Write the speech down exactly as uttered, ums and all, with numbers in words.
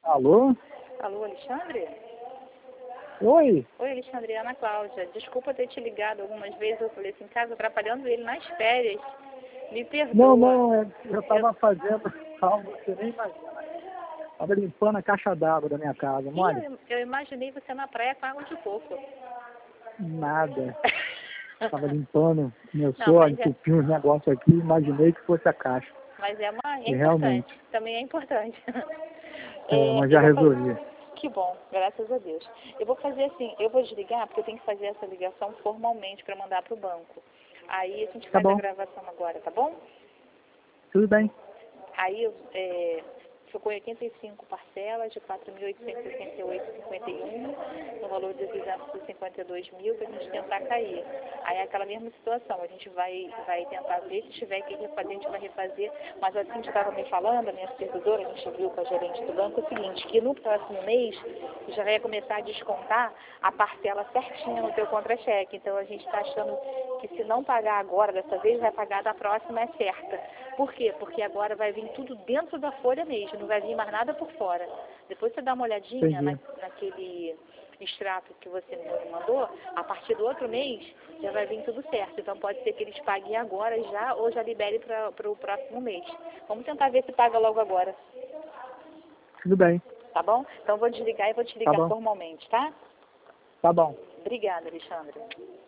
Alô? Alô, Alexandre? Oi? Oi, Alexandre, é Ana Cláudia. Desculpa ter te ligado algumas vezes, eu falei assim, casa, atrapalhando ele nas férias. Me perdoa. Não, não, é, eu estava fazendo algo que você nem imagina. Estava limpando a caixa d'água da minha casa, mole? Ih, eu, eu imaginei você na praia com água de coco. Nada. Estava limpando, Não, começou a mas é, entupir uns negócios aqui, imaginei que fosse a caixa. mas é, uma, é E importante, realmente, também é importante. é, É, mas eu já vou fazer... resolvi. Que bom, graças a Deus. Eu vou fazer assim, eu vou desligar porque eu tenho que fazer essa ligação formalmente para mandar para o banco. Aí a gente Tá faz a bom, gravação agora, tá bom? tudo bem. Aí é, ficou em oitenta e cinco parcelas de quatro mil oitocentos e sessenta e oito vírgula cinquenta e um, no valor de duzentos e cinquenta e dois mil, para a gente tentar cair. Aí é aquela mesma situação, a gente vai, vai tentar ver, se tiver que refazer, a gente vai refazer, mas assim que estava me falando, a minha supervisora, a gente viu com a gerente do banco, é o seguinte, que no próximo mês já vai começar a descontar a parcela certinha no teu contra-cheque. Então a gente está achando que se não pagar agora, dessa vez, vai pagar da próxima, é certa. Por quê? Porque agora vai vir tudo dentro da folha mesmo, não vai vir mais nada por fora. Depois você dá uma olhadinha na, Entendi. naquele extrato que você me mandou, a partir do outro mês já vai vir tudo certo. Então pode ser que eles paguem agora já ou já libere para o próximo mês. Vamos tentar ver se paga logo agora. Tudo bem. Tá bom? Então vou desligar e vou te Tá ligar bom. formalmente, tá? Tá bom. Obrigada, Alexandre.